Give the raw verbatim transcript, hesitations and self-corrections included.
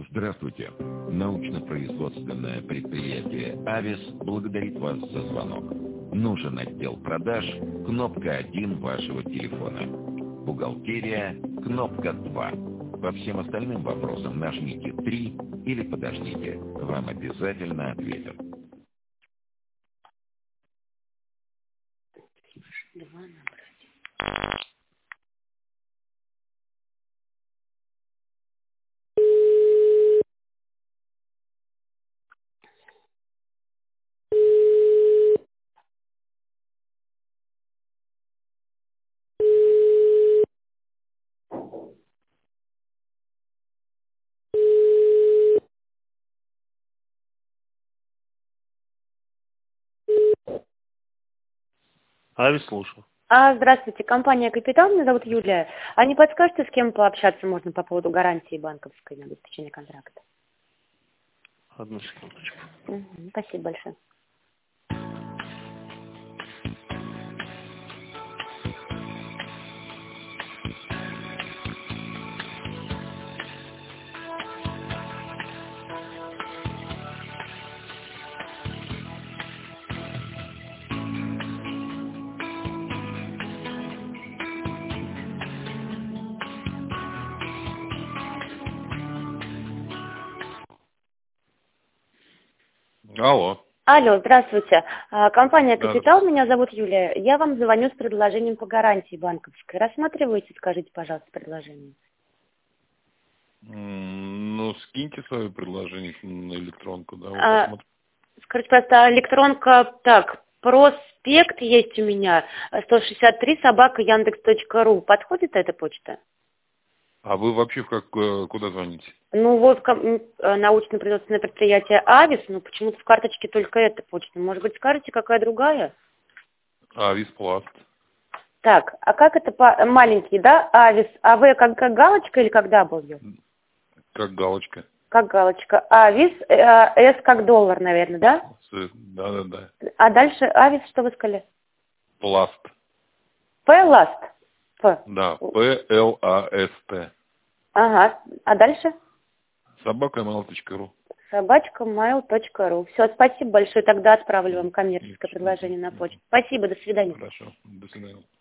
Здравствуйте. Научно-производственное предприятие «Авис» благодарит вас за звонок. Нужен отдел продаж, кнопка один вашего телефона. Бухгалтерия, кнопка два. По всем остальным вопросам нажмите три или подождите. Вам обязательно ответят. Два набрать. Авис, слушаю. А, здравствуйте, компания «Капитал», меня зовут Юлия. А не подскажете, с кем пообщаться можно по поводу гарантии банковской на обеспечение контракта? Одну секундочку. Угу, спасибо большое. Алло. Алло, здравствуйте. А, компания Да, «Капитал», меня зовут Юлия. Я вам звоню с предложением по гарантии банковской. Рассматриваете, скажите, пожалуйста, предложение? М, Ну, скиньте свое предложение на электронку, да, мы А, посмотрим. скажите, просто электронка, так, проспект есть у меня, сто шестьдесят три собака яндекс точка ру. Подходит эта почта? А вы вообще в как, э, куда звоните? Ну, вот ком- м, э, научно-производственное предприятие «Авис», но почему-то в карточке только эта почта. Может быть, скажете, какая другая? Авис Пласт. Так, а как это по... маленький, да, «Авис», а «В» как, как галочка или как W? Как галочка. Как галочка. «Авис», э, «С» как доллар, наверное, да? С- Да-да-да. А дальше «Авис», что вы сказали? Пласт. «П» ласт. «П». Да, П Л А С Т. Ага, а дальше? собака эм эл точка ру. собачка mail точка ру. Все, спасибо большое. Тогда отправлю вам коммерческое Мгм. предложение на почту. Спасибо, до свидания. Хорошо. До свидания.